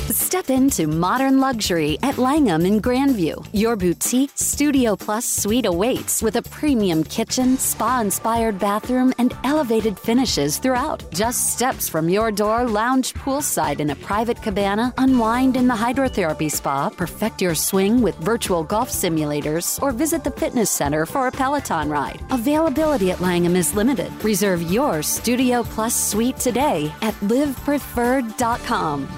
Step into modern luxury at Langham in Grandview. Your boutique Studio Plus suite awaits with a premium kitchen, spa-inspired bathroom, and elevated finishes throughout. Just steps from your door, lounge poolside in a private cabana, unwind in the hydrotherapy spa, perfect your swing with virtual golf simulators, or visit the fitness center for a Peloton ride. Availability at Langham is limited. Reserve your Studio Plus suite today at livepreferred.com.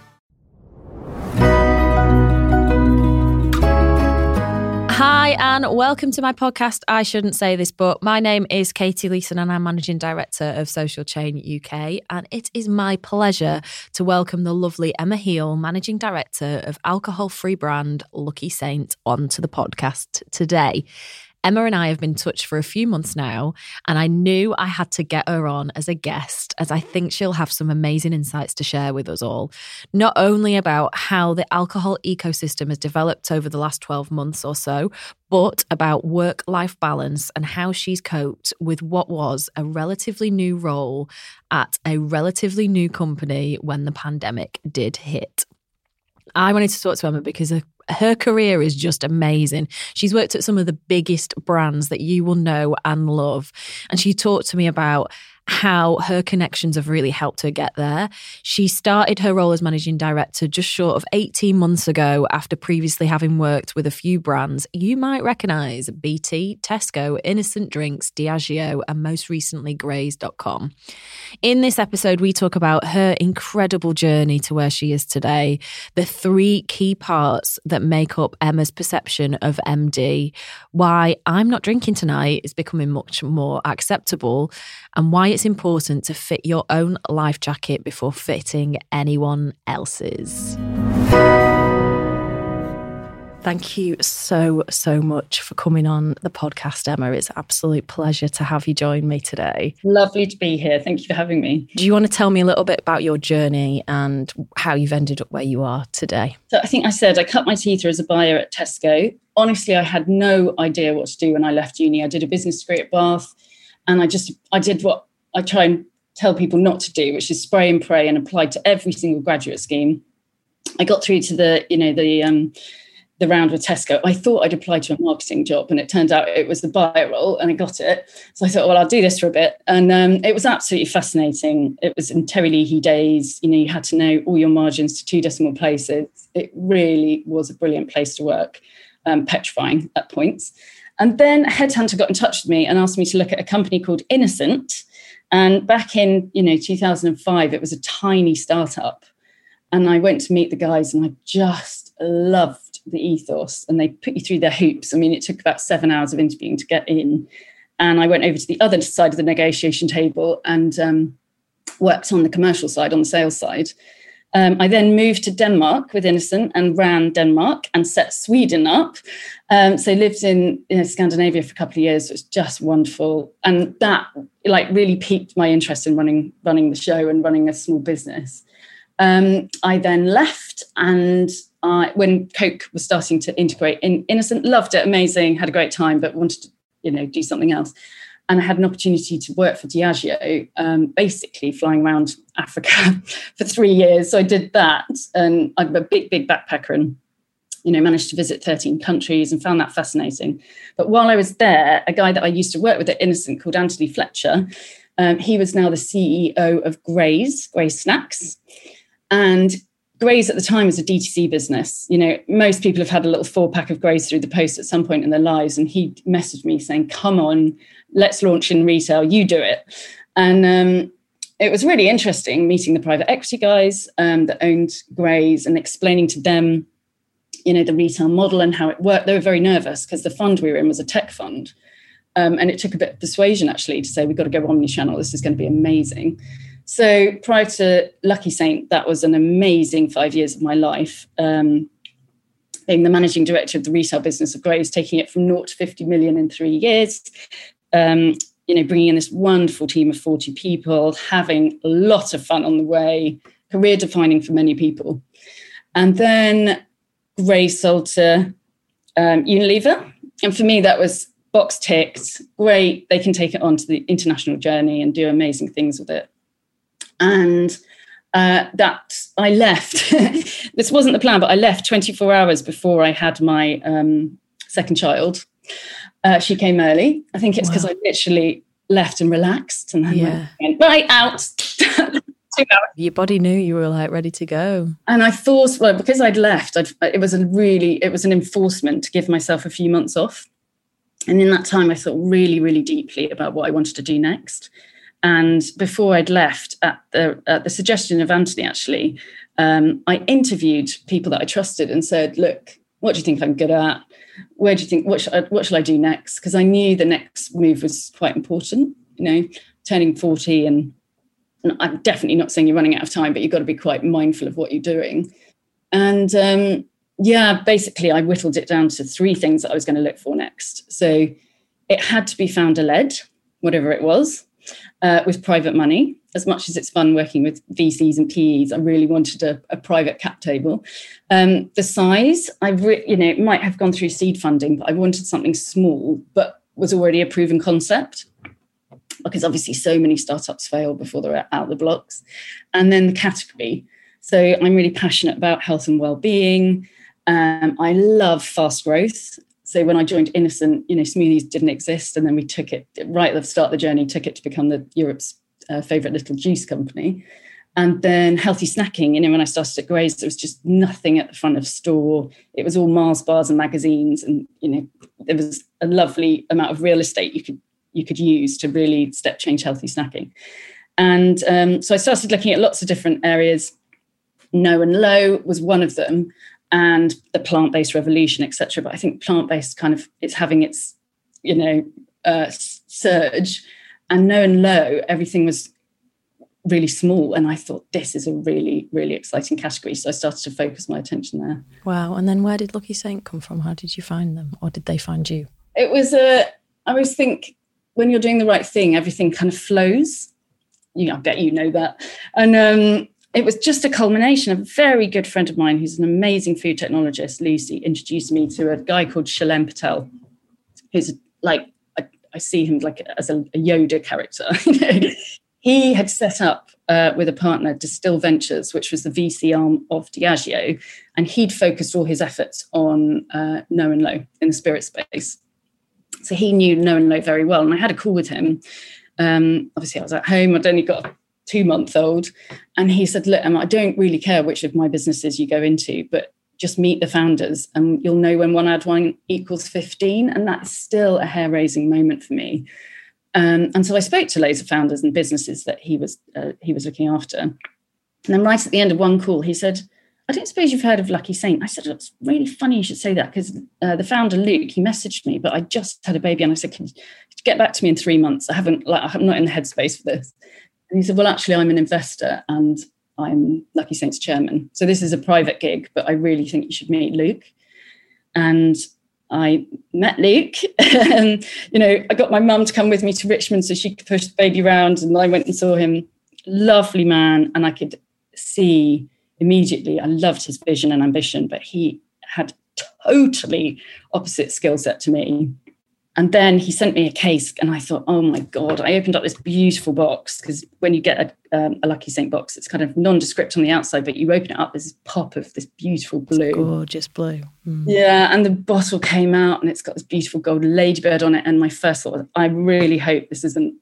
Hi, and welcome to my podcast, I Shouldn't Say This, but my name is Katie Leeson and I'm Managing Director of Social Chain UK, and it is my pleasure to welcome the lovely Emma Heal, Managing Director of alcohol-free brand Lucky Saint, onto the podcast today. Emma and I have been in touch for a few months now, and I knew I had to get her on as a guest, as I think she'll have some amazing insights to share with us all, not only about how the alcohol ecosystem has developed over the last 12 months or so, but about work-life balance and how she's coped with what was a relatively new role at a relatively new company when the pandemic did hit. I wanted to talk to Emma because her career is just amazing. She's worked at some of the biggest brands that you will know and love. And she talked to me about how her connections have really helped her get there. She started her role as managing director just short of 18 months ago after previously having worked with a few brands you might recognise: BT, Tesco, Innocent Drinks, Diageo, and most recently Graze.com. In this episode, we talk about her incredible journey to where she is today, the three key parts that make up Emma's perception of MD, why I'm not drinking tonight is becoming much more acceptable, and why it's important to fit your own life jacket before fitting anyone else's. Thank you so much for coming on the podcast, Emma. It's an absolute pleasure to have you join me today. Lovely to be here. Thank you for having me. Do you want to tell me a little bit about your journey and how you've ended up where you are today? So I think I said I cut my teeth as a buyer at Tesco. Honestly, I had no idea what to do when I left uni. I did a business degree at Bath, and I did what I try and tell people not to do, which is spray and pray, and applied to every single graduate scheme. I got through to the round with Tesco. I thought I'd applied to a marketing job, and it turned out it was the buyer role, and I got it. So I thought, well, I'll do this for a bit. And it was absolutely fascinating. It was in Terry Leahy days. You had to know all your margins to 2 decimal places. It really was a brilliant place to work, petrifying at points. And then a headhunter got in touch with me and asked me to look at a company called Innocent. And back in 2005, it was a tiny startup. And I went to meet the guys, and I just loved the ethos. And they put you through their hoops. I mean, it took about 7 hours of interviewing to get in. And I went over to the other side of the negotiation table and worked on the commercial side, on the sales side. I then moved to Denmark with Innocent and ran Denmark and set Sweden up. So lived in Scandinavia for a couple of years. It was just wonderful. And that really piqued my interest in running the show and running a small business. I then left, and when Coke was starting to integrate in Innocent, loved it, amazing, had a great time, but wanted to do something else. And I had an opportunity to work for Diageo, basically flying around Africa for 3 years. So I did that, and I'm a big backpacker, and managed to visit 13 countries and found that fascinating. But while I was there, a guy that I used to work with at Innocent called Anthony Fletcher, he was now the CEO of Graze Snacks. And Graze at the time was a DTC business. Most people have had a little 4-pack of Graze through the post at some point in their lives. And he messaged me saying, come on, let's launch in retail, you do it. And it was really interesting meeting the private equity guys that owned Graze and explaining to them, the retail model and how it worked. They were very nervous because the fund we were in was a tech fund. And it took a bit of persuasion, actually, to say, we've got to go omni-channel. This is going to be amazing. So prior to Lucky Saint, that was an amazing 5 years of my life, being the managing director of the retail business of Graze, taking it from 0 to 50 million in 3 years, bringing in this wonderful team of 40 people, having a lot of fun on the way, career defining for many people. And then Graze sold to Unilever. And for me, that was box ticked, great. They can take it on to the international journey and do amazing things with it. And that I left. This wasn't the plan, but I left 24 hours before I had my second child. She came early. I think it's because I literally left and relaxed and then went, right, out. 2 hours. Your body knew you were like ready to go. And I thought, well, because I'd left, it was an enforcement to give myself a few months off. And in that time, I thought really, really deeply about what I wanted to do next. And before I'd left, at the suggestion of Anthony, actually, I interviewed people that I trusted and said, look, what do you think I'm good at? Where do you think, what shall I do next? Because I knew the next move was quite important, turning 40 and I'm definitely not saying you're running out of time, but you've got to be quite mindful of what you're doing. And basically I whittled it down to 3 things that I was going to look for next. So it had to be founder-led, whatever it was, with private money. As much as it's fun working with VCs and PEs, I really wanted a private cap table. The size, it might have gone through seed funding, but I wanted something small, but was already a proven concept. Because obviously so many startups fail before they're out the blocks. And then the category. So I'm really passionate about health and well-being. I love fast growth. So when I joined Innocent, smoothies didn't exist. And then we took it right at the start of the journey, took it to become Europe's favourite little juice company. And then healthy snacking, when I started at Graze, there was just nothing at the front of store. It was all Mars bars and magazines. And, there was a lovely amount of real estate you could use to really step change healthy snacking. And so I started looking at lots of different areas. No and low was one of them, and the plant-based revolution, etc. But I think plant-based it's having its, surge, and no and low, everything was really small. And I thought, this is a really, really exciting category. So I started to focus my attention there. Wow. And then where did Lucky Saint come from? How did you find them? Or did they find you? It was I always think, when you're doing the right thing, everything kind of flows. I bet you know that. And it was just a culmination. A very good friend of mine, who's an amazing food technologist, Lucy, introduced me to a guy called Shalem Patel, who's like, I see him like as a Yoda character. He had set up with a partner, Distill Ventures, which was the VC arm of Diageo, and he'd focused all his efforts on no and low in the spirit space. So he knew No and Low very well. And I had a call with him. Obviously, I was at home. I'd only got a 2-month-old. And he said, look, Emma, I don't really care which of my businesses you go into, but just meet the founders and you'll know when 1 + 1 = 15. And that's still a hair-raising moment for me. And so I spoke to loads of founders and businesses that he was looking after. And then right at the end of one call, he said, I don't suppose you've heard of Lucky Saint. I said, it's really funny you should say that, because the founder, Luke, he messaged me, but I just had a baby. And I said, can you get back to me in 3 months? I'm not in the headspace for this. And he said, well, actually, I'm an investor and I'm Lucky Saint's chairman. So this is a private gig, but I really think you should meet Luke. And I met Luke. And, I got my mum to come with me to Richmond so she could push the baby around. And I went and saw him. Lovely man. And I could see immediately, I loved his vision and ambition, but he had totally opposite skill set to me. And then he sent me a case and I thought, oh my God, I opened up this beautiful box, because when you get a Lucky Saint box, it's kind of nondescript on the outside, but you open it up, there's this pop of this beautiful blue. It's gorgeous blue. Mm. Yeah, and the bottle came out and it's got this beautiful gold ladybird on it. And my first thought was, I really hope this isn't,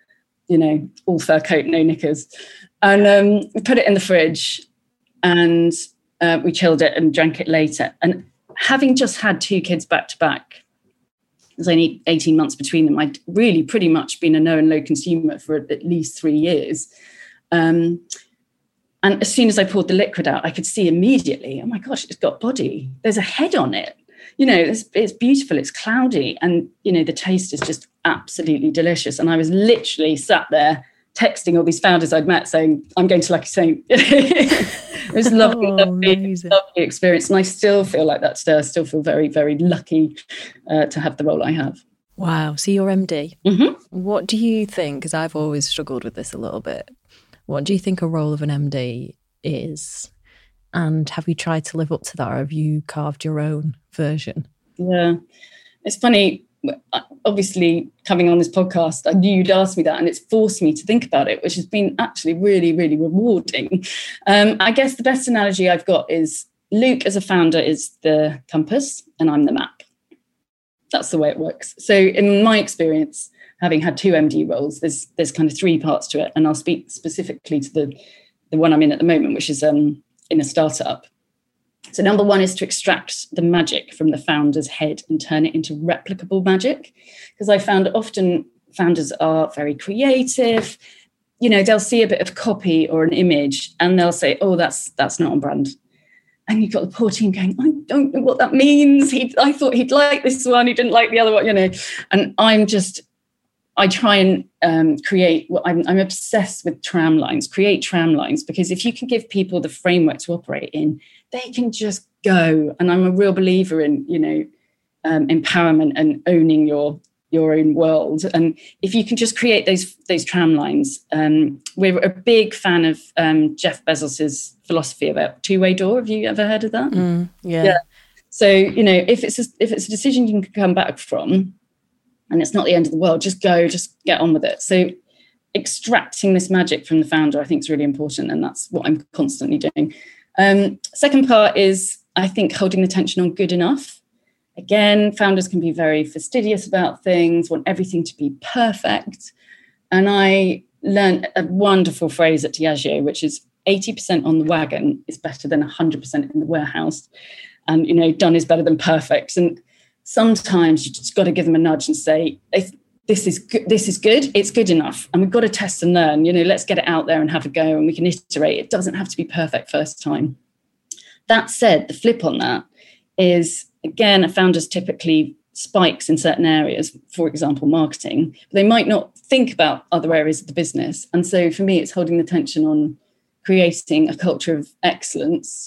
all fur coat, no knickers. And we put it in the fridge. And we chilled it and drank it later. And having just had 2 kids back to back, there's only 18 months between them, I'd really pretty much been a no and low consumer for at least 3 years. And as soon as I poured the liquid out, I could see immediately, oh my gosh, it's got body. There's a head on it. It's beautiful. It's cloudy. And, the taste is just absolutely delicious. And I was literally sat there texting all these founders I'd met saying, I'm going to Lucky Saint. It was lovely, lovely experience. And I still feel like that today. I still feel very, very lucky to have the role I have. Wow. So you're MD. Mm-hmm. What do you think, because I've always struggled with this a little bit, what do you think a role of an MD is? And have you tried to live up to that, or have you carved your own version? Yeah. It's funny. obviously coming on this podcast, I knew you'd ask me that, and it's forced me to think about it, which has been actually really, really rewarding. I guess the best analogy I've got is Luke as a founder is the compass and I'm the map. That's the way it works. So in my experience, having had 2 MD roles, there's kind of 3 parts to it. And I'll speak specifically to the one I'm in at the moment, which is in a startup. So number 1 is to extract the magic from the founder's head and turn it into replicable magic. Because I found often founders are very creative. You know, they'll see a bit of copy or an image and they'll say, oh, that's not on brand. And you've got the poor team going, I don't know what that means. I thought he'd like this one. He didn't like the other one, you know. And I try and create, I'm obsessed with create tram lines, because if you can give people the framework to operate in, they can just go. And I'm a real believer in, you know, empowerment and owning your own world. And if you can just create those tram lines, we're a big fan of Jeff Bezos's philosophy about two-way door. Have you ever heard of that? Yeah. So, you know, if it's a decision you can come back from, and it's not the end of the world, just get on with it. So extracting this magic from the founder, I think, is really important. And that's what I'm constantly doing. Second part is, I think, holding the tension on good enough. Again, founders can be very fastidious about things, want everything to be perfect. And I learned a wonderful phrase at Diageo, which is 80% on the wagon is better than 100% in the warehouse. And, you know, done is better than perfect. And sometimes you just got to give them a nudge and say, this is good, it's good enough. And we've got to test and learn, you know, let's get it out there and have a go, and we can iterate. It doesn't have to be perfect first time. That said, the flip on that is, again, a founder's typically spikes in certain areas, for example, marketing, but they might not think about other areas of the business. And so for me, it's holding the tension on creating a culture of excellence,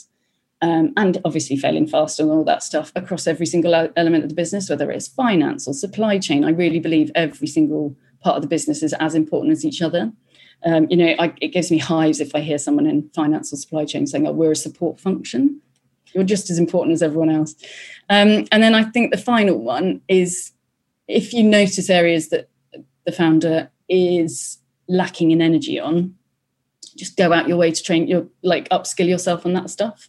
and obviously failing fast and all that stuff across every single element of the business, whether it's finance or supply chain. I really believe every single part of the business is as important as each other. You know, it gives me hives if I hear someone in finance or supply chain saying, oh, we're a support function. You're just as important as everyone else. And then I think the final one is, if you notice areas that the founder is lacking in energy on, just go out your way to upskill yourself on that stuff.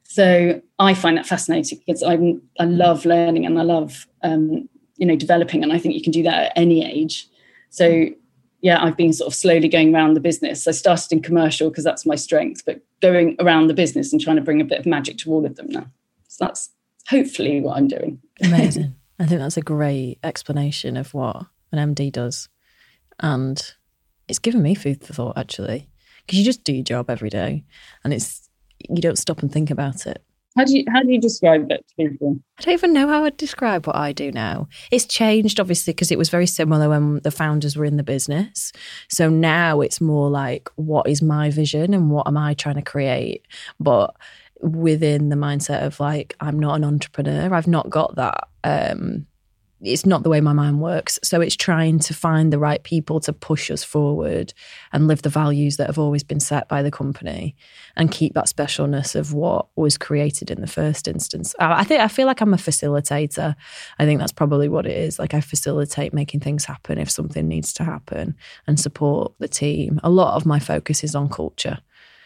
So I find that fascinating, because I love learning and I love, developing. And I think you can do that at any age. So yeah, I've been sort of slowly going around the business. I started in commercial because that's my strength, but going around the business and trying to bring a bit of magic to all of them now. So that's hopefully what I'm doing. Amazing. I think that's a great explanation of what an MD does. And it's given me food for thought, actually, because you just do your job every day and you don't stop and think about it. How do you describe it to people? I don't even know how I'd describe what I do now. It's changed, obviously, because it was very similar when the founders were in the business. So now it's more like, what is my vision and what am I trying to create? But within the mindset of like, I'm not an entrepreneur. I've not got that. It's not the way my mind works. So it's trying to find the right people to push us forward and live the values that have always been set by the company and keep that specialness of what was created in the first instance. I feel like I'm a facilitator. I think that's probably what it is. Like, I facilitate making things happen if something needs to happen and support the team. A lot of my focus is on culture.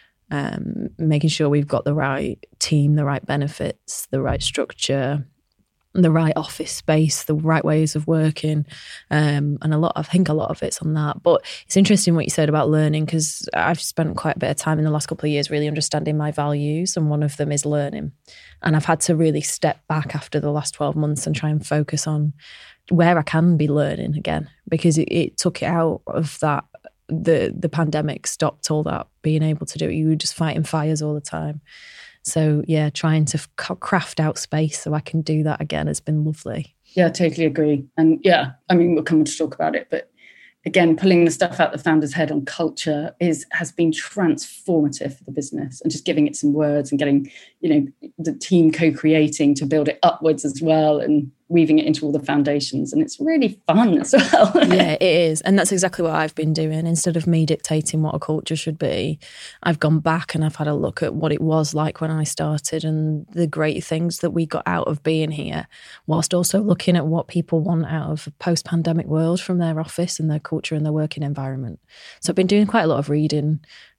Making sure we've got the right team, the right benefits, the right structure, the right office space, the right ways of working, and I think a lot of it's on that. But it's interesting what you said about learning, because I've spent quite a bit of time in the last couple of years really understanding my values, and one of them is learning. And I've had to really step back after the last 12 months and try and focus on where I can be learning again, because it took it out of that. The pandemic stopped all that being able to do it. You were just fighting fires all the time. So yeah, trying to craft out space so I can do that again has been lovely. Yeah, totally agree. And yeah, I mean, we'll come on to talk about it, but again, pulling the stuff out the founder's head on culture has been transformative for the business, and just giving it some words and getting, the team co-creating to build it upwards as well, and weaving it into all the foundations, and it's really fun as well. Yeah, it is. And that's exactly what I've been doing. Instead of me dictating what a culture should be, I've gone back and I've had a look at what it was like when I started and the great things that we got out of being here, whilst also looking at what people want out of a post-pandemic world from their office and their culture and their working environment. So I've been doing quite a lot of reading.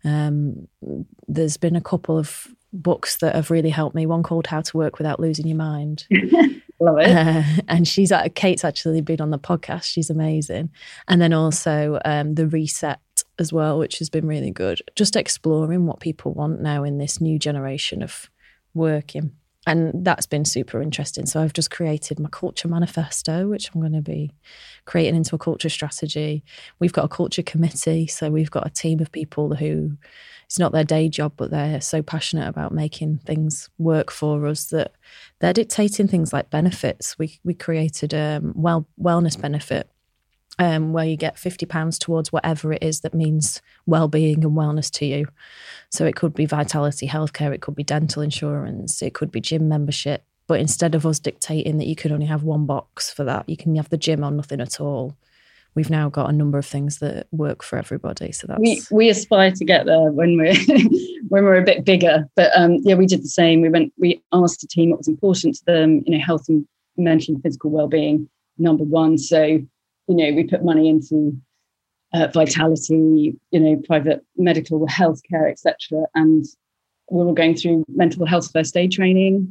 There's been a couple of books that have really helped me. One called How to Work Without Losing Your Mind. Love it. And Kate's actually been on the podcast. She's amazing. And then also The Reset as well, which has been really good. Just exploring what people want now in this new generation of working. And that's been super interesting. So I've just created my culture manifesto, which I'm going to be creating into a culture strategy. We've got a culture committee. So we've got a team of people who, it's not their day job, but they're so passionate about making things work for us that they're dictating things like benefits. We created a wellness benefit where you get £50 towards whatever it is that means well-being and wellness to you. So it could be Vitality Healthcare, it could be dental insurance, it could be gym membership. But instead of us dictating that you could only have one box for that, you can have the gym or nothing at all. We've now got a number of things that work for everybody. So that's we aspire to get there when we're a bit bigger. But we did the same. We asked the team what was important to them. Health and mental and physical well-being, number one. So we put money into Vitality, private medical healthcare, etc. And we're all going through mental health first aid training.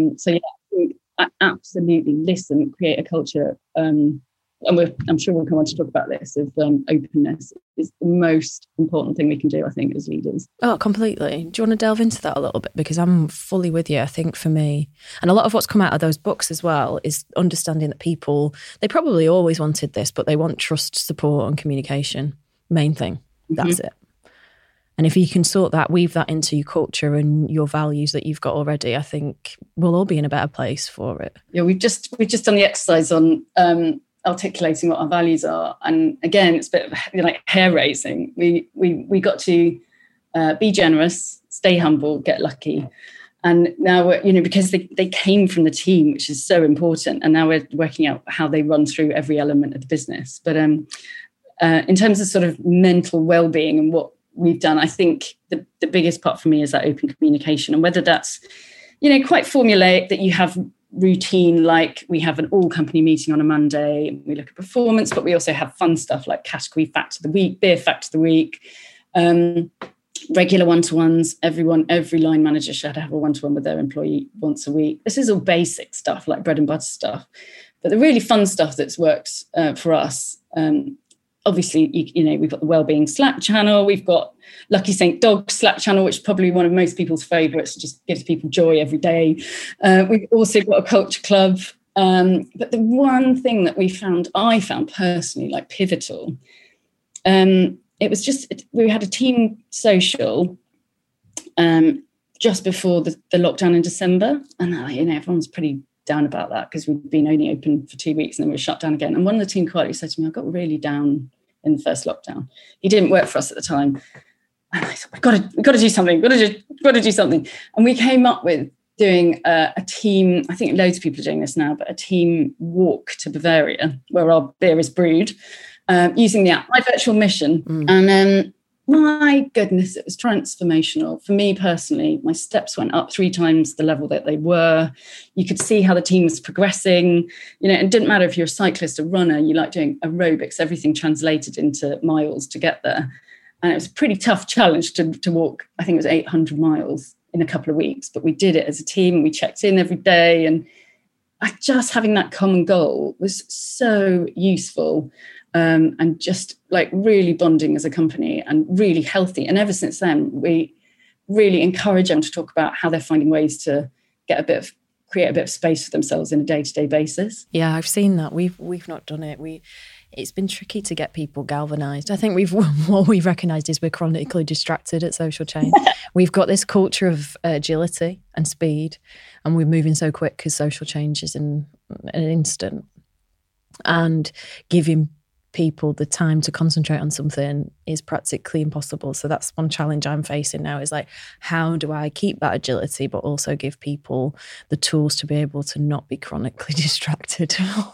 I absolutely listen, create a culture. And I'm sure we'll come on to talk about this, of openness is the most important thing we can do, I think, as leaders. Oh, completely. Do you want to delve into that a little bit? Because I'm fully with you. I think for me, and a lot of what's come out of those books as well, is understanding that people, they probably always wanted this, but they want trust, support and communication. Main thing. That's it. And if you can sort that, weave that into your culture and your values that you've got already, I think we'll all be in a better place for it. Yeah, we've just done the exercise on articulating what our values are, and again it's a bit of like hair raising. We got to be generous, stay humble, get lucky, and now we're, because they came from the team, which is so important, and now we're working out how they run through every element of the business. But in terms of sort of mental well-being and what we've done, I think the biggest part for me is that open communication, and whether that's quite formulaic, that you have routine, like we have an all company meeting on a Monday, we look at performance, but we also have fun stuff like category fact of the week, beer fact of the week, regular one-to-ones. Every line manager should have a one-to-one with their employee once a week. This is all basic stuff, like bread and butter stuff, but the really fun stuff that's worked for us, obviously, we've got the wellbeing Slack channel, we've got Lucky St. Dog Slack channel, which is probably one of most people's favourites, just gives people joy every day. We've also got a culture club. But the one thing that I found personally like pivotal, it was just, we had a team social just before the lockdown in December. And everyone's pretty down about that because we've been only open for 2 weeks and then we were shut down again. And one of the team quietly said to me, I got really down in the first lockdown. He didn't work for us at the time. And I thought, we've got to do something, got to do something. And we came up with doing a team, I think loads of people are doing this now, but a team walk to Bavaria, where our beer is brewed, using the app, My Virtual Mission. And my goodness, it was transformational. For me personally, my steps went up 3 times the level that they were. You could see how the team was progressing. It didn't matter if you're a cyclist, a runner, you like doing aerobics, everything translated into miles to get there. And it was a pretty tough challenge to walk, I think it was 800 miles in a couple of weeks, but we did it as a team and we checked in every day. And just having that common goal was so useful. And just like really bonding as a company and really healthy. And ever since then, we really encourage them to talk about how they're finding ways to create a bit of space for themselves in a day-to-day basis. Yeah, I've seen that. We've not done it. It's been tricky to get people galvanised. I think what we've recognised is we're chronically distracted at Social Change. We've got this culture of agility and speed, and we're moving so quick because social change is in an instant. And giving people the time to concentrate on something is practically impossible. So that's one challenge I'm facing now, is like, how do I keep that agility but also give people the tools to be able to not be chronically distracted?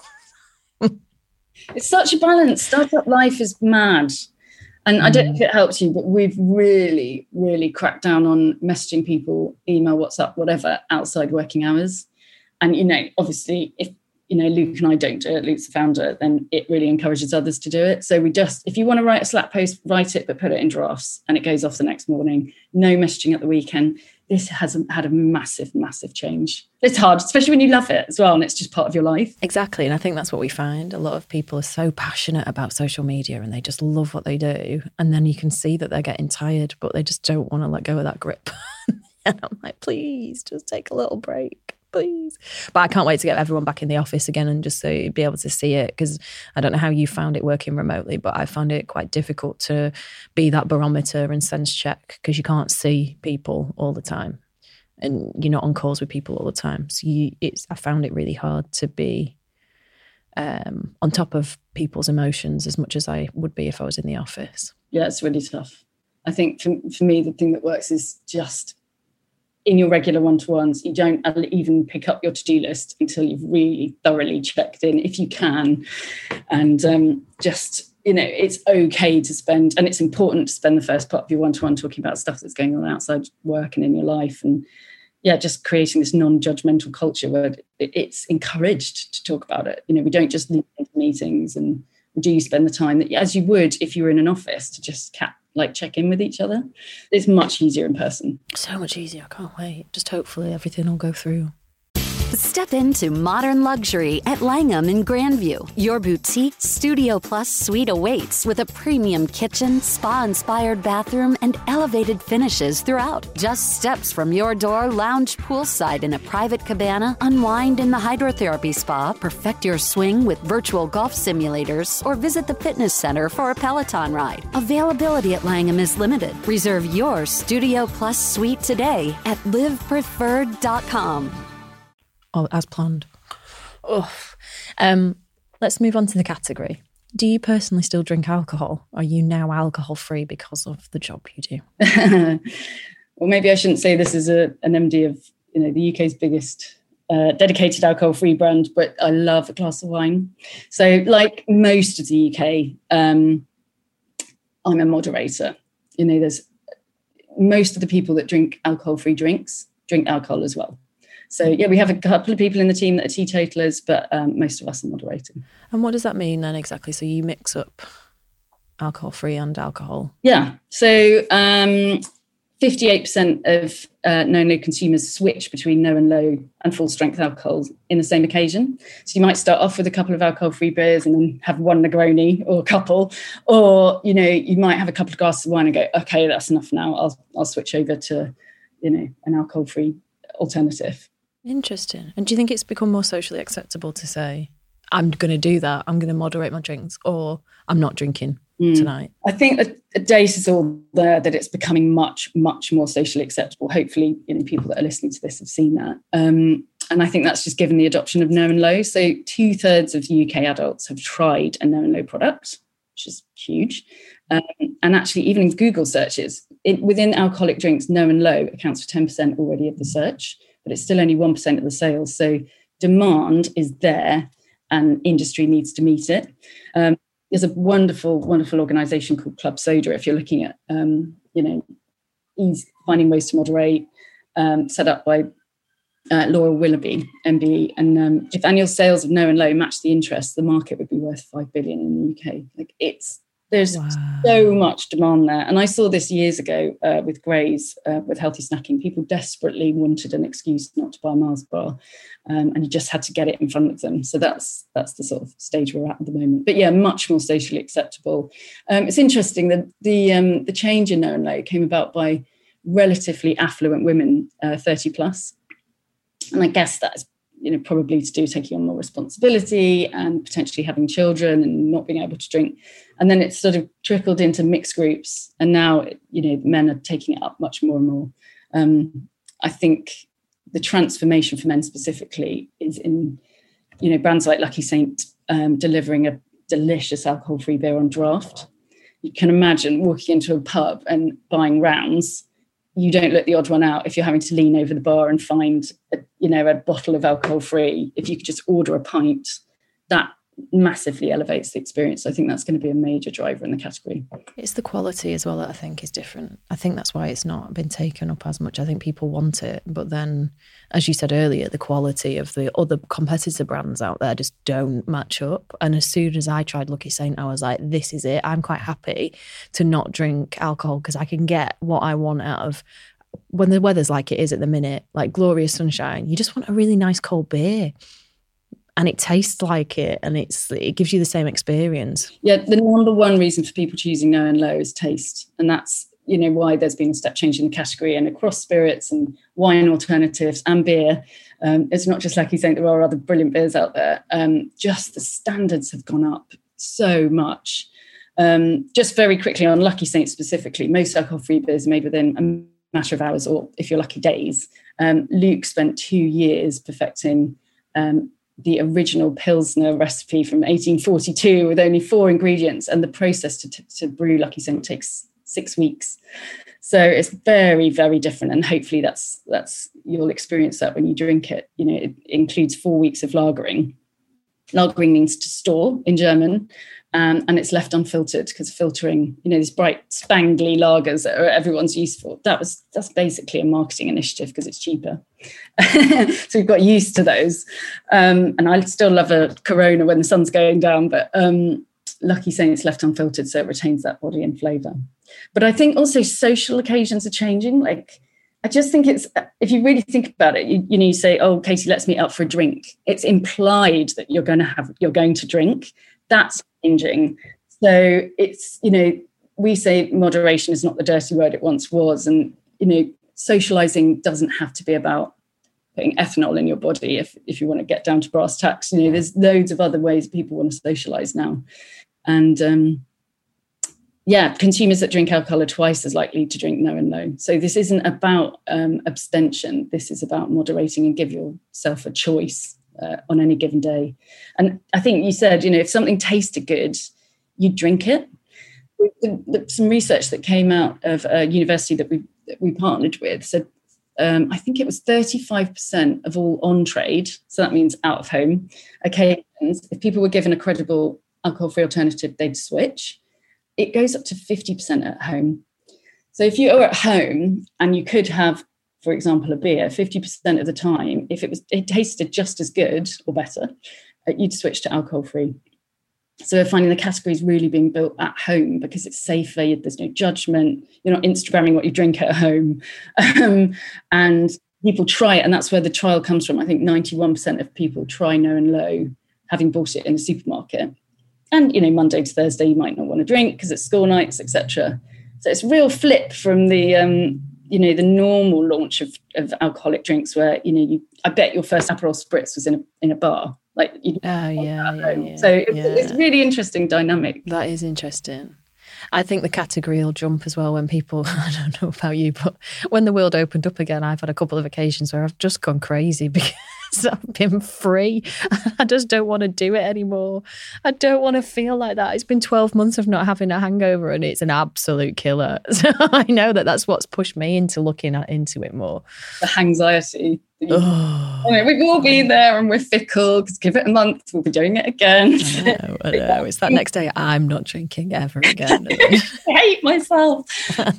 It's such a balance. Startup life is mad. And I don't know if it helps you, but we've really, really cracked down on messaging people, email, WhatsApp, whatever, outside working hours. And, obviously, if, Luke and I don't do it, Luke's the founder, then it really encourages others to do it. So if you want to write a Slack post, write it, but put it in drafts and it goes off the next morning. No messaging at the weekend. This has had a massive, massive change. It's hard, especially when you love it as well, and it's just part of your life. Exactly. And I think that's what we find. A lot of people are so passionate about social media and they just love what they do. And then you can see that they're getting tired, but they just don't want to let go of that grip. And I'm like, please, just take a little break, please. But I can't wait to get everyone back in the office again and just be able to see it, because I don't know how you found it working remotely, but I found it quite difficult to be that barometer and sense check, because you can't see people all the time and you're not on calls with people all the time. So I found it really hard to be on top of people's emotions as much as I would be if I was in the office. Yeah, it's really tough. I think for me, the thing that works is just in your regular one-to-ones, you don't even pick up your to-do list until you've really thoroughly checked in, if you can. And it's okay to spend, and it's important to spend the first part of your one-to-one talking about stuff that's going on outside work and in your life. And just creating this non-judgmental culture where it's encouraged to talk about it. We don't just leave into meetings, and we do spend the time that, as you would if you were in an office, to just check in with each other. It's much easier in person. So much easier. I can't wait. Just hopefully everything will go through. Step into modern luxury at Langham in Grandview. Your boutique Studio Plus suite awaits with a premium kitchen, spa-inspired bathroom, and elevated finishes throughout. Just steps from your door, lounge poolside in a private cabana, unwind in the hydrotherapy spa, perfect your swing with virtual golf simulators, or visit the fitness center for a Peloton ride. Availability at Langham is limited. Reserve your Studio Plus suite today at livepreferred.com. As planned. Let's move on to the category. Do you personally still drink alcohol? Are you now alcohol-free because of the job you do? Well, maybe I shouldn't say this as an MD of the UK's biggest dedicated alcohol-free brand, but I love a glass of wine. So like most of the UK, I'm a moderator. There's most of the people that drink alcohol-free drinks drink alcohol as well. So, we have a couple of people in the team that are teetotalers, but most of us are moderating. And what does that mean then exactly? So you mix up alcohol-free and alcohol? Yeah. So 58% of no and low consumers switch between no and low and full-strength alcohol in the same occasion. So you might start off with a couple of alcohol-free beers and then have one Negroni or a couple. Or, you might have a couple of glasses of wine and go, okay, that's enough now. I'll switch over to, an alcohol-free alternative. Interesting. And do you think it's become more socially acceptable to say, I'm going to do that, I'm going to moderate my drinks, or I'm not drinking tonight? I think the data is all there that it's becoming much, much more socially acceptable. Hopefully, people that are listening to this have seen that. And I think that's just given the adoption of no and low. So 2/3 of UK adults have tried a no and low product, which is huge. And actually, even in Google searches, within alcoholic drinks, no and low accounts for 10% already of the search, but it's still only 1% of the sales. So demand is there and industry needs to meet it. There's a wonderful, wonderful organisation called Club Soda, if you're looking at, finding ways to moderate, set up by Laura Willoughby, MBE. And if annual sales of no and low match the interest, the market would be worth 5 billion in the UK. There's so much demand there. And I saw this years ago with Grays, with healthy snacking. People desperately wanted an excuse not to buy a Mars bar, and you just had to get it in front of them. So that's the sort of stage we're at the moment. But much more socially acceptable. It's interesting that the change in no and low came about by relatively affluent women, 30 plus. And I guess that's probably to do taking on more responsibility and potentially having children and not being able to drink. And then it's sort of trickled into mixed groups. And now, men are taking it up much more and more. I think the transformation for men specifically is in, brands like Lucky Saint delivering delicious alcohol-free beer on draft. You can imagine walking into a pub and buying rounds. You don't let the odd one out if you're having to lean over the bar and find a bottle of alcohol-free. If you could just order a pint, that massively elevates the experience. I think that's going to be a major driver in the category. It's the quality as well that I think is different. I think that's why it's not been taken up as much. I think people want it, but then, as you said earlier, the quality of the other competitor brands out there just don't match up. And as soon as I tried Lucky Saint, I was like, this is it. I'm quite happy to not drink alcohol because I can get what I want out of when the weather's like it is at the minute, like glorious sunshine. You just want a really nice cold beer. And it tastes like it, and it gives you the same experience. Yeah, the number one reason for people choosing No and Low is taste. And that's, why there's been a step change in the category and across spirits and wine alternatives and beer. It's not just Lucky Saint, there are other brilliant beers out there. Just the standards have gone up so much. Just very quickly on Lucky Saint specifically, most alcohol-free beers are made within a matter of hours, or if you're lucky, days. Luke spent 2 years perfecting the original Pilsner recipe from 1842 with only 4 ingredients, and the process to brew Lucky Saint takes 6 weeks. So it's very, very different, and hopefully that's you'll experience that when you drink it. It includes 4 weeks of lagering. Lagering means to store in German, and it's left unfiltered because filtering, these bright spangly lagers that are everyone's used for. That's basically a marketing initiative because it's cheaper. So we've got used to those. And I still love a Corona when the sun's going down, but Lucky Saint's left unfiltered, so it retains that body and flavour. But I think also social occasions are changing. Like, I just think it's, if you really think about it, you say, oh, Katie, let's meet up for a drink. It's implied that you're going to drink. That's changing. So it's, we say moderation is not the dirty word it once was. And, socializing doesn't have to be about putting ethanol in your body if you want to get down to brass tacks. There's loads of other ways people want to socialize now. And consumers that drink alcohol are twice as likely to drink No and Low. So this isn't about abstention. This is about moderating and give yourself a choice on any given day. And I think you said, if something tasted good, you'd drink it. Some research that came out of a university that we partnered with said, I think it was 35% of all on-trade, so that means out-of-home occasions, if people were given a credible alcohol-free alternative, they'd switch. It goes up to 50% at home. So if you are at home and you could have, for example, a beer, 50% of the time, if it tasted just as good or better, you'd switch to alcohol-free. So we're finding the category is really being built at home because it's safer. There's no judgment. You're not Instagramming what you drink at home. And people try it. And that's where the trial comes from. I think 91% of people try No and Low, having bought it in the supermarket. And, Monday to Thursday, you might not want to drink because it's school nights, etc. So it's a real flip from the, the normal launch of alcoholic drinks where, I bet your first Aperol Spritz was in a bar. So it's a really interesting dynamic. That is interesting. I think the category will jump as well when people, I don't know about you, but when the world opened up again, I've had a couple of occasions where I've just gone crazy because I've been free. I just don't want to do it anymore. I don't want to feel like that. It's been 12 months of not having a hangover and it's an absolute killer. So I know that's what's pushed me into looking into it more. The anxiety. We've all been there and we're fickle because give it a month, we'll be doing it again. I know. It's that next day, I'm not drinking ever again. I hate myself.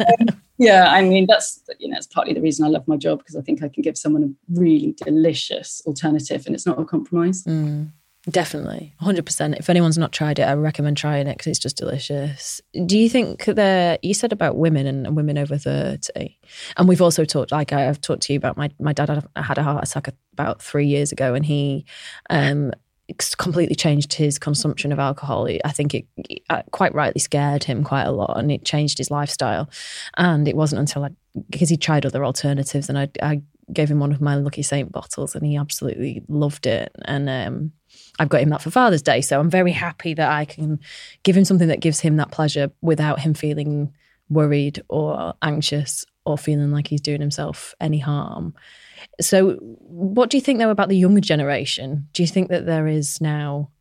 That's partly the reason I love my job, because I think I can give someone a really delicious alternative and it's not a compromise. Definitely, 100%. If anyone's not tried it, I recommend trying it because it's just delicious. Do you think you said about women and women over 30, and we've also talked, like I've talked to you about my dad had a heart attack about 3 years ago, and he completely changed his consumption of alcohol. I think it quite rightly scared him quite a lot, and it changed his lifestyle. And it wasn't until because he tried other alternatives, and I gave him one of my Lucky Saint bottles and he absolutely loved it. And I've got him that for Father's Day. So I'm very happy that I can give him something that gives him that pleasure without him feeling worried or anxious or feeling like he's doing himself any harm. So what do you think, though, about the younger generation? Do you think that there is now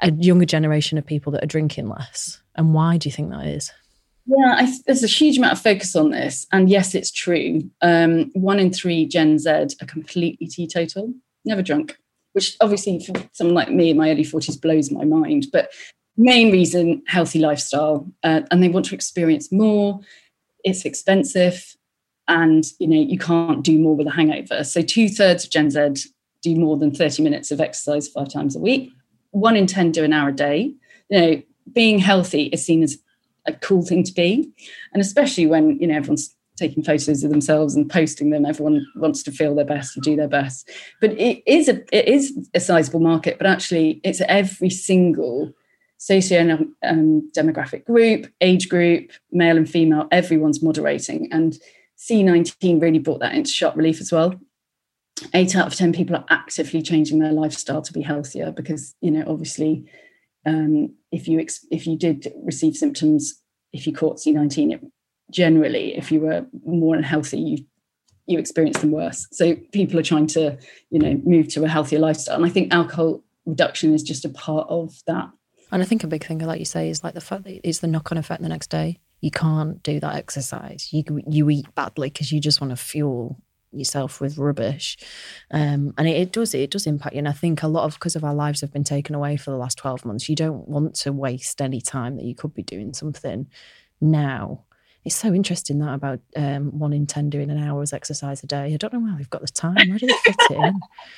a younger generation of people that are drinking less? And why do you think that is? Yeah, there's a huge amount of focus on this. And yes, it's true. 1 in 3 Gen Z are completely teetotal, never drunk, which obviously for someone like me in my early 40s blows my mind. But main reason, healthy lifestyle. And they want to experience more. It's expensive. And, you can't do more with a hangover. So 2/3 of Gen Z do more than 30 minutes of exercise 5 times a week. 1 in 10 do an hour a day. Being healthy is seen as a cool thing to be. And especially when, everyone's taking photos of themselves and posting them, everyone wants to feel their best and do their best. But it is a sizable market, but actually it's every single socio-demographic group, age group, male and female, everyone's moderating. And C19 really brought that into sharp relief as well. 8 out of 10 people are actively changing their lifestyle to be healthier because, obviously, if you did receive symptoms, if you caught C19, generally, if you were more unhealthy, you experienced them worse. So people are trying to, move to a healthier lifestyle. And I think alcohol reduction is just a part of that. And I think a big thing, like you say, is like the fact that it's the knock-on effect the next day. You can't do that exercise. You eat badly because you just want to fuel yourself with rubbish, and it does impact you. And I think a lot of, because of our lives have been taken away for the last 12 months, you don't want to waste any time that you could be doing something now. It's so interesting that about 1 in 10 doing an hour's exercise a day. I don't know why we've got the time. Where do they fit it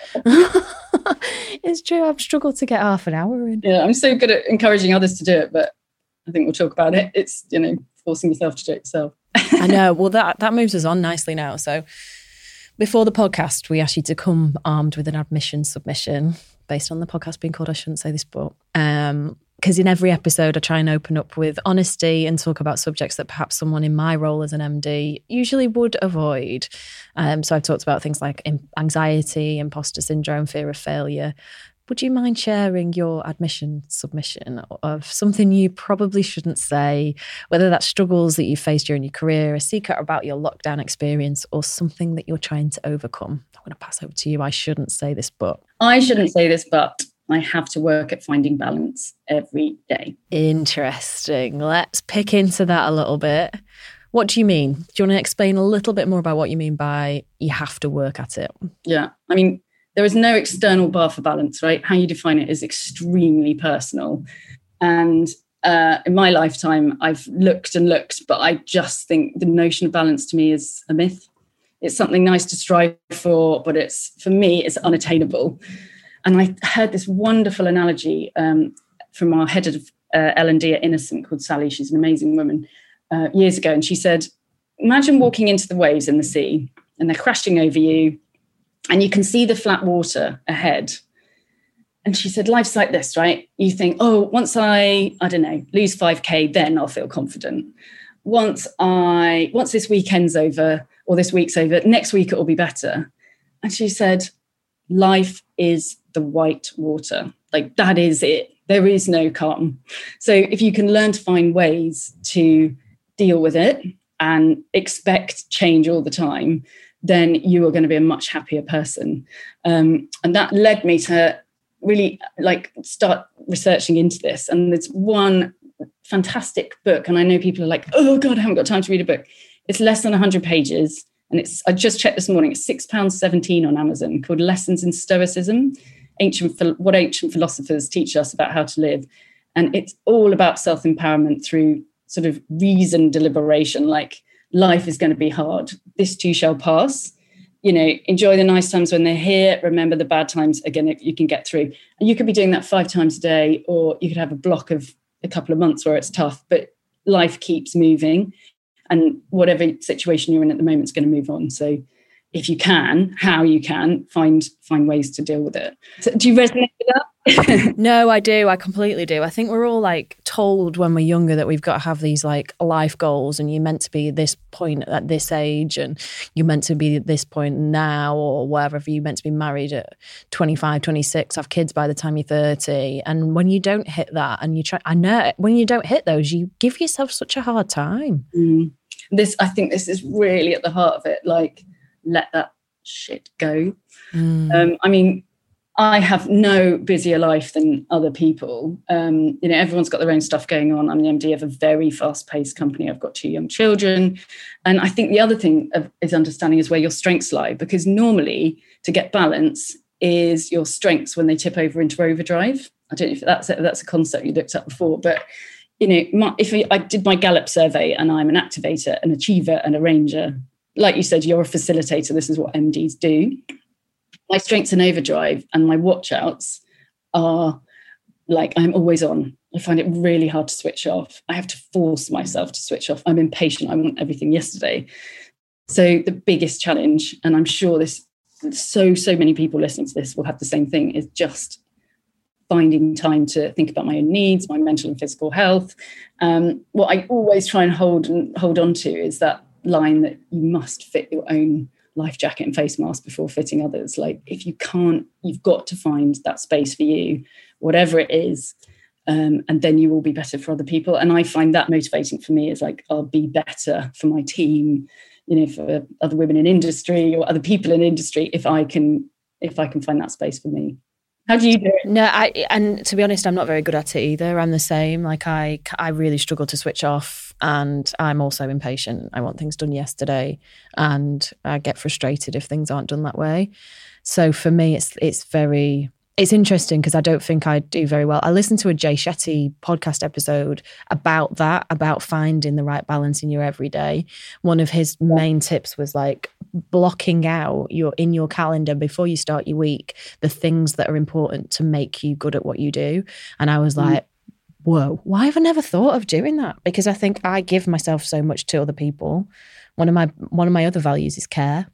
in? It's true, I've struggled to get half an hour in. Yeah, I'm so good at encouraging others to do it, but I think we'll talk about it. It's, forcing yourself to do it yourself. I know. Well, that moves us on nicely now. So before the podcast, we asked you to come armed with an admission submission based on the podcast being called I Shouldn't Say This Book. Because in every episode, I try and open up with honesty and talk about subjects that perhaps someone in my role as an MD usually would avoid. So I've talked about things like anxiety, imposter syndrome, fear of failure. Would you mind sharing your admission submission of something you probably shouldn't say, whether that's struggles that you faced during your career, a secret about your lockdown experience, or something that you're trying to overcome? I'm going to pass over to you. I shouldn't say this, but... I shouldn't say this, but I have to work at finding balance every day. Interesting. Let's pick into that a little bit. What do you mean? Do you want to explain a little bit more about what you mean by you have to work at it? Yeah. I mean, there is no external bar for balance, right? How you define it is extremely personal. And in my lifetime, I've looked and looked, but I just think the notion of balance to me is a myth. It's something nice to strive for, but for me, it's unattainable. And I heard this wonderful analogy from our head of L&D at Innocent called Sally. She's an amazing woman, years ago. And she said, imagine walking into the waves in the sea and they're crashing over you and you can see the flat water ahead. And she said, life's like this, right? You think, once I don't know, lose 5K, then I'll feel confident. Once this weekend's over or this week's over, next week it will be better. And she said, life is the white water. Like, that is it. There is no calm. So if you can learn to find ways to deal with it and expect change all the time, then you are going to be a much happier person. And that led me to really start researching into this. And there's one fantastic book, and I know people are like, oh God, I haven't got time to read a book. It's less than 100 pages. And I just checked this morning, it's £6.17 on Amazon, called Lessons in Stoicism, what ancient philosophers teach us about how to live. And it's all about self-empowerment through sort of reasoned deliberation, like life is going to be hard. This too shall pass. Enjoy the nice times when they're here. Remember the bad times, again, you can get through. And you could be doing that 5 times a day, or you could have a block of a couple of months where it's tough, but life keeps moving. And whatever situation you're in at the moment is going to move on. So if you can, how you can, find ways to deal with it. So do you resonate with that? No, I do. I completely do. I think we're all told when we're younger that we've got to have these life goals, and you're meant to be at this point at this age, and you're meant to be at this point now, or whatever. You're meant to be married at 25, 26, have kids by the time you're 30. And when you don't hit that, and when you don't hit those, you give yourself such a hard time. I think this is really at the heart of it. Let that shit go. I mean, I have no busier life than other people. Everyone's got their own stuff going on. I'm the MD of a very fast-paced company. I've got 2 young children. And I think the other thing is understanding is where your strengths lie, because normally to get balance is your strengths when they tip over into overdrive. I don't know if that's a concept you looked at before, but if I did my Gallup survey and I'm an activator, an achiever, and a ranger, like you said, you're a facilitator. This is what MDs do. My strengths in overdrive and my watch outs are like, I'm always on. I find it really hard to switch off. I have to force myself to switch off. I'm impatient. I want everything yesterday. So the biggest challenge, and I'm sure so many people listening to this will have the same thing, is just finding time to think about my own needs, my mental and physical health. What I always try and hold on to is that line that you must fit your own life jacket and face mask before fitting others. Like, if you can't, you've got to find that space for you, whatever it is, and then you will be better for other people. And I find that motivating for me, is like, I'll be better for my team, for other women in industry or other people in industry, if I can find that space for me. How do you do it? No, and to be honest, I'm not very good at it either. I'm the same. Like, I really struggle to switch off, and I'm also impatient. I want things done yesterday, and I get frustrated if things aren't done that way. So for me, it's interesting, because I don't think I do very well. I listened to a Jay Shetty podcast episode about that, about finding the right balance in your everyday. One of his main tips was like blocking out in your calendar before you start your week, the things that are important to make you good at what you do. And I was like, whoa, why have I never thought of doing that? Because I think I give myself so much to other people. One of my other values is care,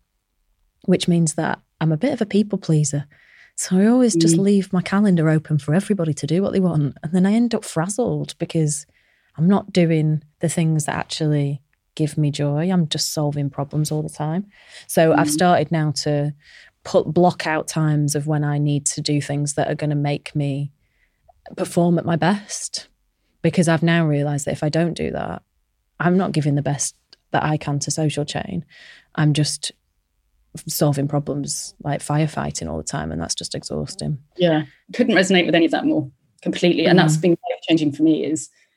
which means that I'm a bit of a people pleaser. So I always just leave my calendar open for everybody to do what they want. And then I end up frazzled because I'm not doing the things that actually give me joy. I'm just solving problems all the time. So I've started now to block out times of when I need to do things that are going to make me perform at my best. Because I've now realised that if I don't do that, I'm not giving the best that I can to Social Chain. I'm just solving problems, like firefighting all the time, and that's just exhausting. Yeah, couldn't resonate with any of that more, completely. And that's been life-changing for me,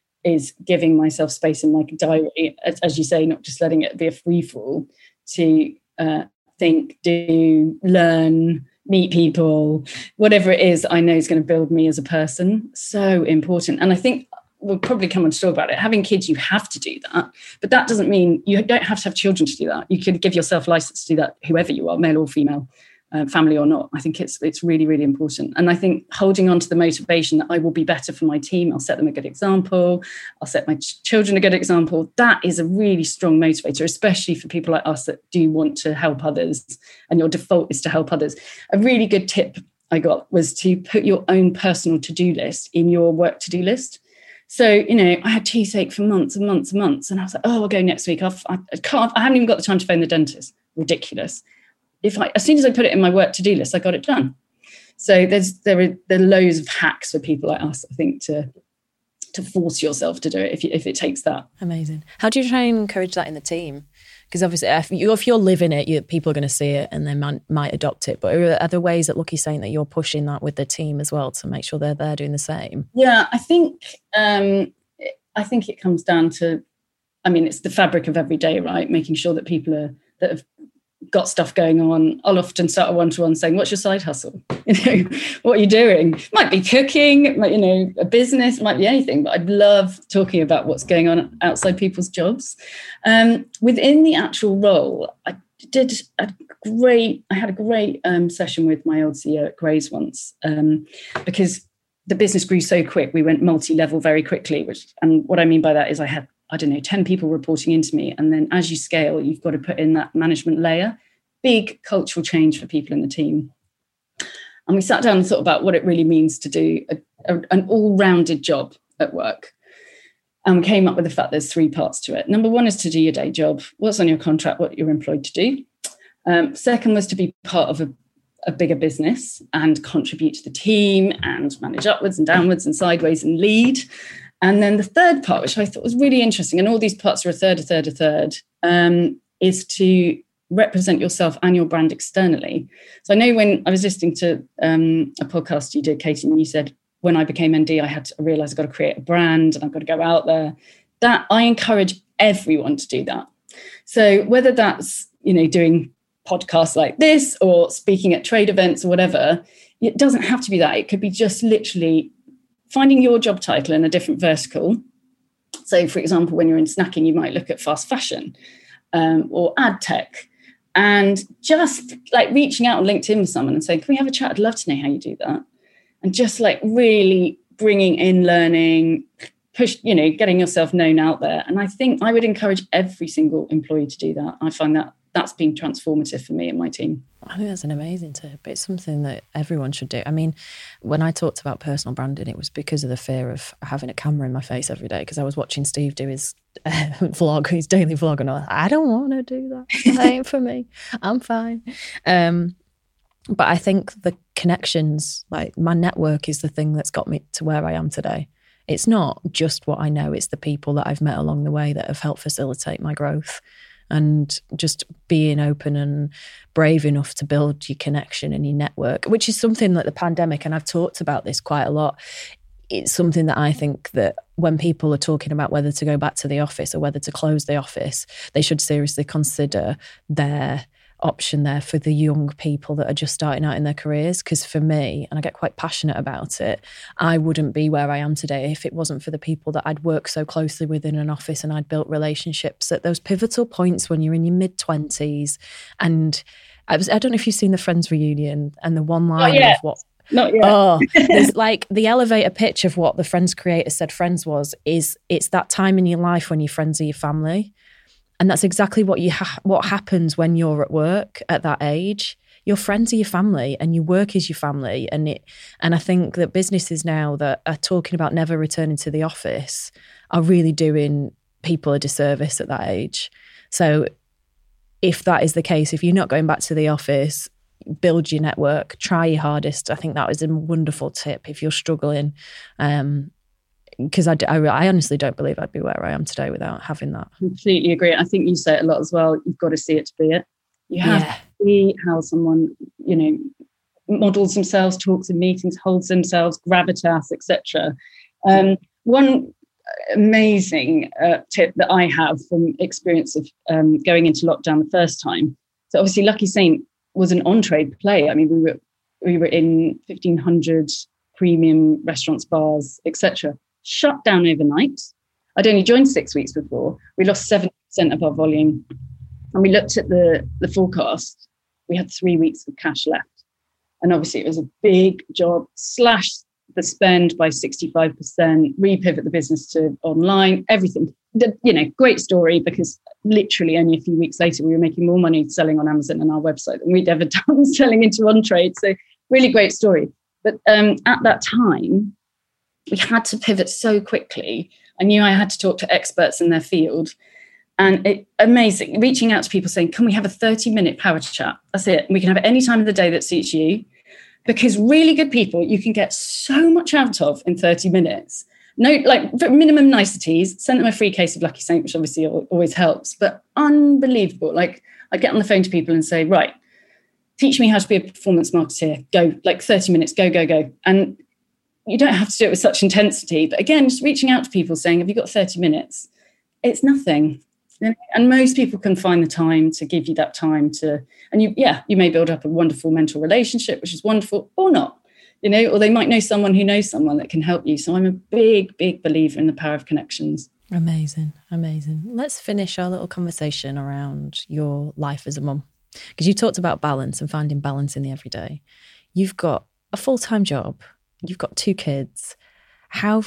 is giving myself space in my diary, as you say, not just letting it be a free-for-all, to think, do, learn, meet people, whatever it is I know is going to build me as a person. So important. And I think we'll probably come on to talk about it. Having kids, you have to do that. But that doesn't mean you don't have to have children to do that. You could give yourself license to do that, whoever you are, male or female, family or not. I think it's really, really important. And I think holding on to the motivation that I will be better for my team, I'll set them a good example, I'll set my children a good example, that is a really strong motivator, especially for people like us that do want to help others, and your default is to help others. A really good tip I got was to put your own personal to-do list in your work to-do list. So, I had toothache for months and months and months. And I was like, I'll go next week. I haven't even got the time to phone the dentist. Ridiculous. As soon as I put it in my work to-do list, I got it done. So there are loads of hacks for people like us, I think, to force yourself to do it if it takes that. Amazing. How do you try and encourage that in the team? Because obviously, if you're living it, people are going to see it and they might adopt it. But are there ways that Lucky's saying that you're pushing that with the team as well to make sure they're doing the same? Yeah, I think it comes down to, it's the fabric of every day, right? Making sure that people that have got stuff going on. I'll often start a one-to-one saying, what's your side hustle? What are you doing? It might be cooking, it might, a business, it might be anything, but I'd love talking about what's going on outside people's jobs. Within the actual role, I had a great session with my old CEO at Grays once, because the business grew so quick. We went multi-level very quickly, and what I mean by that is I had 10 people reporting into me. And then as you scale, you've got to put in that management layer. Big cultural change for people in the team. And we sat down and thought about what it really means to do an all-rounded job at work. And we came up with the fact there's 3 parts to it. Number 1 is to do your day job. What's on your contract, what you're employed to do. Second was to be part of a bigger business and contribute to the team and manage upwards and downwards and sideways and lead. And then the third part, which I thought was really interesting, and all these parts are a third, is to represent yourself and your brand externally. So I know when I was listening to a podcast you did, Katie, and you said, when I became MD, I realized I've got to create a brand and I've got to go out there. That I encourage everyone to do that. So whether that's, doing podcasts like this or speaking at trade events or whatever, it doesn't have to be that. It could be just literally finding your job title in a different vertical. So, for example, when you're in snacking, you might look at fast fashion or ad tech, and just like reaching out on LinkedIn with someone and saying, can we have a chat? I'd love to know how you do that. And just like really bringing in learning, getting yourself known out there. And I think I would encourage every single employee to do that. I find that that's been transformative for me and my team. I think that's an amazing tip. It's something that everyone should do. I mean, when I talked about personal branding, it was because of the fear of having a camera in my face every day, because I was watching Steve do his vlog, his daily vlog, and I was like, I don't want to do that. That ain't for me. I'm fine. But I think the connections, like my network, is the thing that's got me to where I am today. It's not just what I know, it's the people that I've met along the way that have helped facilitate my growth. And just being open and brave enough to build your connection and your network, which is something like the pandemic, and I've talked about this quite a lot. It's something that I think that when people are talking about whether to go back to the office or whether to close the office, they should seriously consider their option there for the young people that are just starting out in their careers. Because for me, and I get quite passionate about it, I wouldn't be where I am today if it wasn't for the people that I'd worked so closely with in an office, and I'd built relationships at those pivotal points when you're in your mid-20s. And I don't know if you've seen the Friends reunion and the one line of what... Not yet. Oh, there's like the elevator pitch of what the Friends creator said Friends was, is it's that time in your life when your friends are your family. And that's exactly what what happens when you're at work at that age. Your friends are your family and your work is your family. And I think that businesses now that are talking about never returning to the office are really doing people a disservice at that age. So if that is the case, if you're not going back to the office, build your network, try your hardest. I think that is a wonderful tip if you're struggling. Because I honestly don't believe I'd be where I am today without having that. Completely agree. I think you say it a lot as well. You've got to see it to be it. You have to see how someone, models themselves, talks in meetings, holds themselves, gravitas, etc. One amazing tip that I have from experience of going into lockdown the first time. So obviously Lucky Saint was an on-trade play. I mean, we were in 1,500 premium restaurants, bars, etc. Shut down overnight. I'd only joined 6 weeks before. We lost 70% of our volume. And we looked at the forecast. We had 3 weeks of cash left. And obviously it was a big job, slash the spend by 65%, repivot the business to online, everything. Great story, because literally only a few weeks later, we were making more money selling on Amazon and our website than we'd ever done selling into on-trade. So really great story. But at that time, we had to pivot so quickly. I knew I had to talk to experts in their field. And amazing, reaching out to people saying, can we have a 30-minute power chat? That's it. We can have it any time of the day that suits you. Because really good people, you can get so much out of in 30 minutes. No, like minimum niceties, send them a free case of Lucky Saint, which obviously always helps, but unbelievable. Like I get on the phone to people and say, right, teach me how to be a performance marketeer. Go, like 30 minutes, go. And you don't have to do it with such intensity. But again, just reaching out to people saying, have you got 30 minutes? It's nothing. And most people can find the time to give you that time to, and you may build up a wonderful mental relationship, which is wonderful, or not, or they might know someone who knows someone that can help you. So I'm a big, big believer in the power of connections. Amazing. Let's finish our little conversation around your life as a mum, because you talked about balance and finding balance in the everyday. You've got a full-time job. You've got 2 kids. How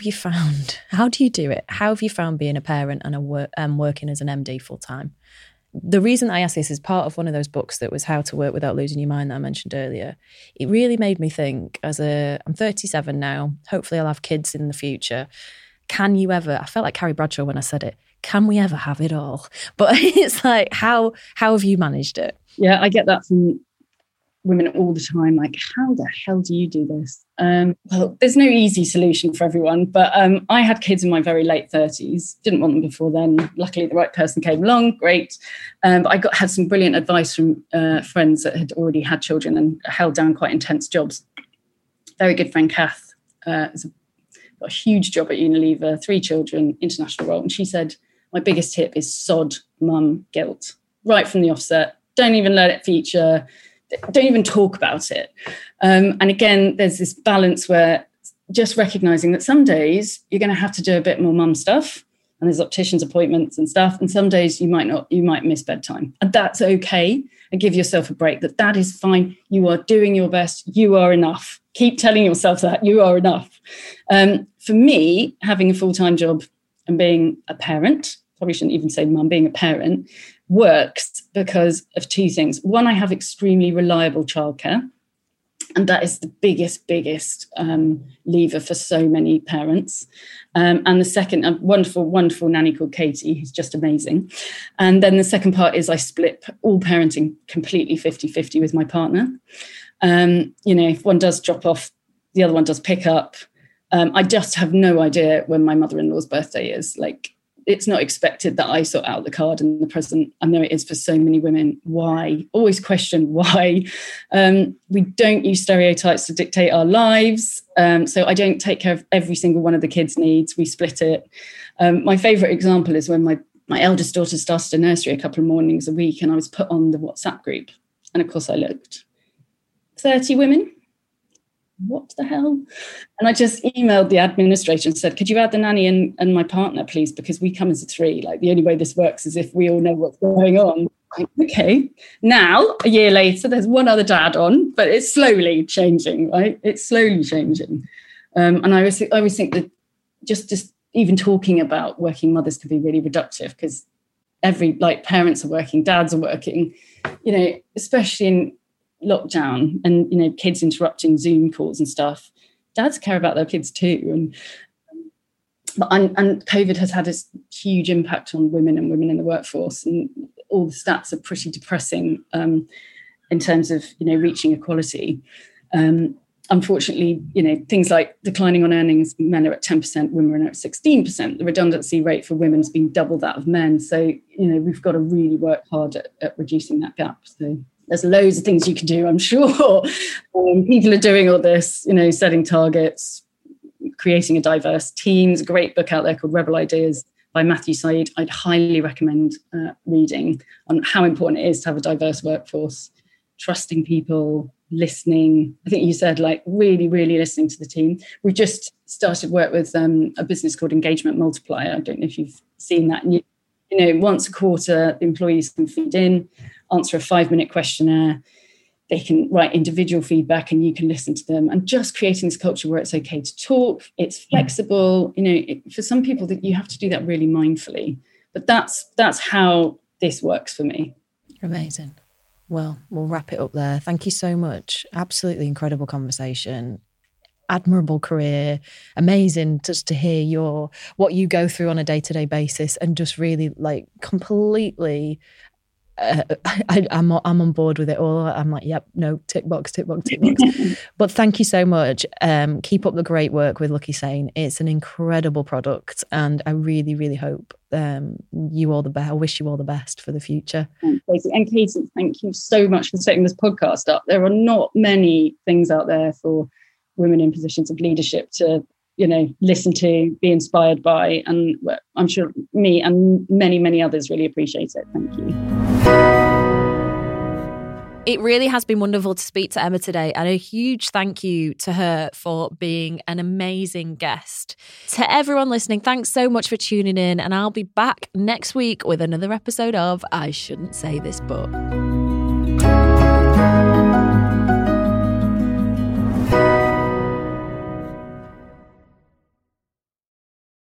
do you do it? How have you found being a parent and working as an MD full time? The reason I ask this is part of one of those books that was How to Work Without Losing Your Mind that I mentioned earlier. It really made me think, I'm 37 now, hopefully I'll have kids in the future. Can you ever, I felt like Carrie Bradshaw when I said it, can we ever have it all? But it's like, how have you managed it? Yeah, I get that from women all the time, like, how the hell do you do this? Well, there's no easy solution for everyone, but I had kids in my very late 30s, didn't want them before then. Luckily, the right person came along, great. But I had some brilliant advice from friends that had already had children and held down quite intense jobs. Very good friend, Kath, got a huge job at Unilever, 3 children, international role. And she said, my biggest tip is sod mum guilt, right from the offset. Don't even let it feature. Don't even talk about it. And again, there's this balance where just recognizing that some days you're going to have to do a bit more mum stuff, and there's opticians appointments and stuff. And some days you might miss bedtime, and that's okay. And give yourself a break. That is fine. You are doing your best. You are enough. Keep telling yourself that you are enough. For me, having a full-time job and being a parent, probably shouldn't even say mum, being a parent, works because of 2 things. One, I have extremely reliable childcare, and that is the biggest lever for so many parents. And the second, a wonderful nanny called Katie, who's just amazing. And then the second part is I split all parenting completely 50-50 with my partner. If one does drop off, the other one does pick up. I just have no idea when my mother-in-law's birthday is. Like, it's not expected that I sort out the card and the present. I know it is for so many women. Why? Always question why. We don't use stereotypes to dictate our lives. So I don't take care of every single one of the kids' needs. We split it. My favourite example is when my eldest daughter started a nursery a couple of mornings a week, and I was put on the WhatsApp group. And of course I looked. 30 women. What the hell? And I just emailed the administrator and said, could you add the nanny and my partner, please? Because we come as a 3. Like, the only way this works is if we all know what's going on. Like, okay. Now, a year later, there's one other dad on, but it's slowly changing, right? It's slowly changing. And I always think that just even talking about working mothers can be really reductive, because parents are working, dads are working, especially in lockdown and kids interrupting Zoom calls and stuff. Dads care about their kids too, and COVID has had this huge impact on women and women in the workforce, and all the stats are pretty depressing in terms of reaching equality. Unfortunately, things like declining on earnings, men are at 10%, women are at 16%. The redundancy rate for women has been double that of men. So we've got to really work hard at reducing that gap. So there's loads of things you can do, I'm sure. People are doing all this, setting targets, creating a diverse team. There's a great book out there called Rebel Ideas by Matthew Said. I'd highly recommend reading on how important it is to have a diverse workforce, trusting people, listening. I think you said, really, really listening to the team. We've just started work with a business called Engagement Multiplier. I don't know if you've seen that. Once a quarter, the employees can feed in, answer a 5-minute questionnaire. They can write individual feedback and you can listen to them, and just creating this culture where it's okay to talk. It's flexible. For some people that you have to do that really mindfully, but that's how this works for me. Amazing. Well, we'll wrap it up there. Thank you so much. Absolutely incredible conversation. Admirable career. Amazing just to hear what you go through on a day-to-day basis, and just really completely I'm on board with it all. I'm like, yep, no, tick box. But thank you so much. Keep up the great work with Lucky Sane. It's an incredible product, and I really, really hope you all the best. I wish you all the best for the future. And Katie, thank you so much for setting this podcast up. There are not many things out there for women in positions of leadership to listen to, be inspired by, and I'm sure me and many, many others really appreciate it. Thank you. It really has been wonderful to speak to Emma today, and a huge thank you to her for being an amazing guest. To everyone listening, thanks so much for tuning in, and I'll be back next week with another episode of I Shouldn't Say This But.